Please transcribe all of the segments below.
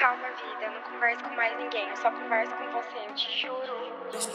Calma, vida, eu não converso com mais ninguém, eu só converso com você, eu te juro.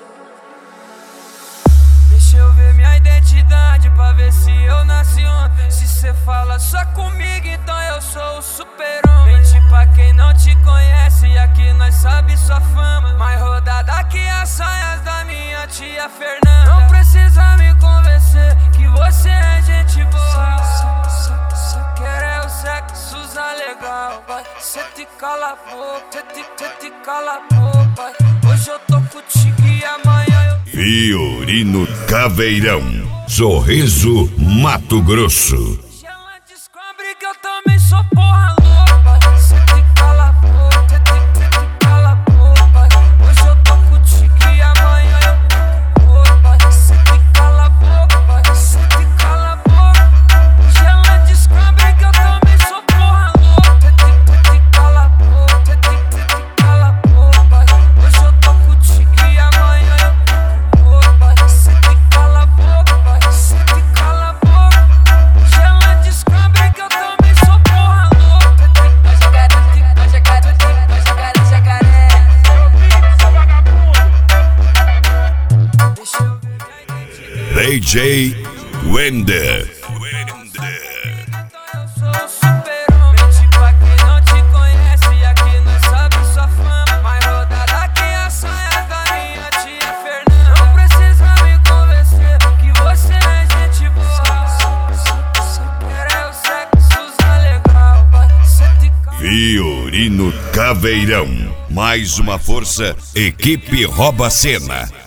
Deixa eu ver minha identidade pra ver se eu nasci ontem. Se cê fala só comigo, então eu sou o super-homem. Mente pra quem não te conhece, e aqui nós sabe sua fama. Mais rodada que as saias da minha tia Fernanda. Não precisa me convencer que você é gente boa. Só quer é o sexo legal, vai. Cê te cala a boca, cê te cala a boca, vai. Hoje eu tô contigo e amanhã eu... Fiorino Caveirão, Sorriso, Mato Grosso. Ela descobre que eu também sou porra louca. Cê te cala a boca, cê te cala a boca. Hoje eu tô contigo e amanhã eu vou. Cê te cala a boca, cê te cala a boca. Ela descobre que eu também sou porra louca. Cê te cala a boca, cê te cala a boca. Hoje eu tô contigo e amanhã eu vou. Cê te cala a boca, cê te cala a boca. Ela descobre que eu também sou porra louca. Vai jogar, vai jogar, vai jogar no jacaré. Deixa eu ver minha identidade. DJ Wender. Eu sou o super-homem. Mente pra quem não te conhece, e aqui nós sabe sua fama. Mais rodada que as saias da minha tia Fernanda. Não precisa me convencer que você é gente boa. Só quer é o sexo legal, vai. Cê te cala. Fiorino Caveirão, mais uma força, equipe Rouba Cena.